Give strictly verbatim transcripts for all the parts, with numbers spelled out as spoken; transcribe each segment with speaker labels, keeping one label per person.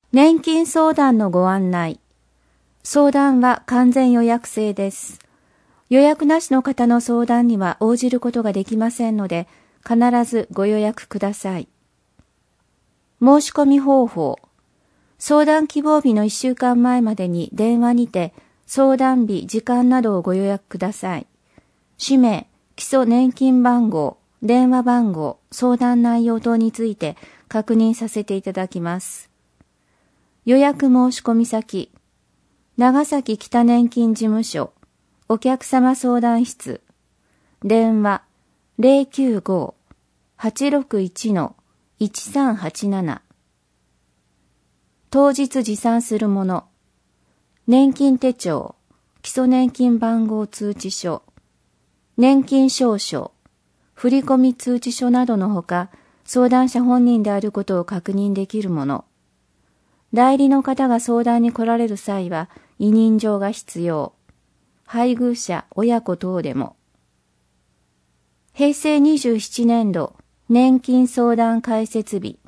Speaker 1: 年金相談のご案内。相談は完全予約制です。予約なしの方の相談には応じることができませんので、必ずご予約ください。申し込み方法。相談希望日のいっしゅうかんまえまでに電話にて相談日、時間などをご予約ください。氏名、基礎年金番号、電話番号、相談内容等について確認させていただきます。予約申し込み先、長崎北年金事務所、お客様相談室、電話 ゼロきゅうご はちろくいち いちさんはちなな。当日持参するもの、年金手帳、基礎年金番号通知書、年金証書、振込通知書などのほか、相談者本人であることを確認できるもの。代理の方が相談に来られる際は、委任状が必要。配偶者、親子等でも。へいせいにじゅうななねんど、年金相談開設日。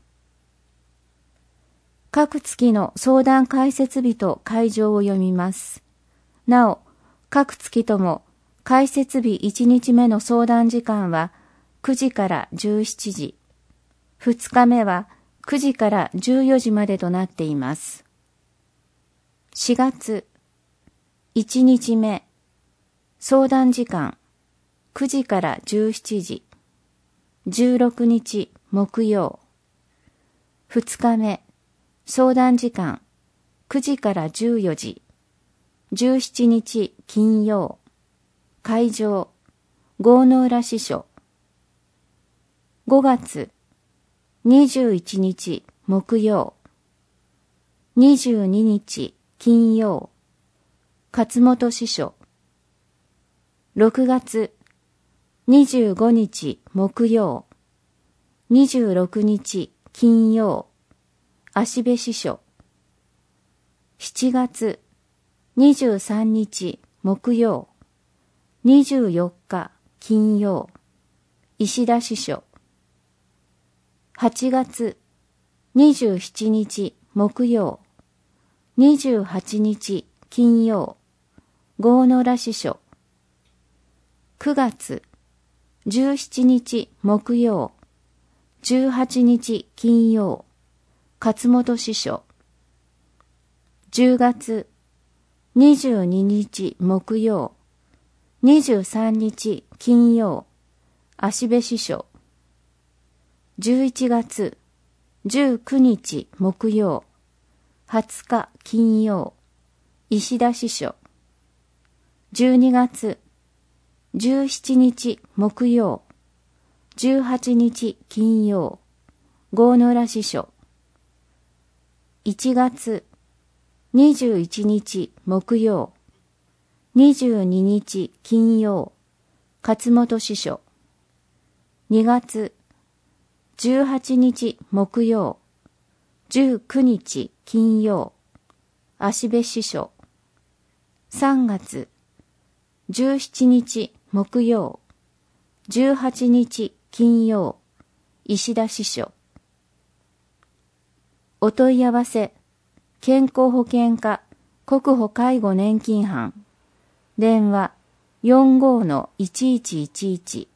Speaker 1: 各月の相談開設日と会場を読みます。なお、各月とも開設日いちにちめの相談時間はくじからじゅうしちじ、ふつかめはくじからじゅうよじまでとなっています。しがつ、いちにちめ、相談時間くじからじゅうしちじ、じゅうろくにち木曜、ふつかめ、相談時間くじからじゅうよじ、じゅうしちにち金曜、会場、郷ノ浦支所。ごがつ、にじゅういちにち木曜、にじゅうににち金曜、勝本支所。ろくがつ、にじゅうごにち木曜、にじゅうろくにち金曜、芦部支所。しちがつ、にじゅうさんにち木曜、にじゅうよっか金曜、石田支所。はちがつ、にじゅうしちにち木曜、にじゅうはちにち金曜、郷ノ浦支所。くがつ、じゅうしちにち木曜、じゅうはちにち金曜、勝本支所。じゅうがつ、にじゅうににち木曜、にじゅうさんにち金曜、芦部支所。じゅういちがつ、じゅうくにち木曜、はつか金曜、石田支所。じゅうにがつ、じゅうしちにち木曜、じゅうはちにち金曜、郷ノ浦支所。いちがつ、にじゅういちにち木曜、にじゅうににち金曜、勝本支所。にがつ、じゅうはちにち木曜、じゅうくにち金曜、芦部支所。さんがつ、じゅうしちにち木曜、じゅうはちにち金曜、石田支所。お問い合わせ、健康保険課国保介護年金班。電話 よんごーのいちいちいちいち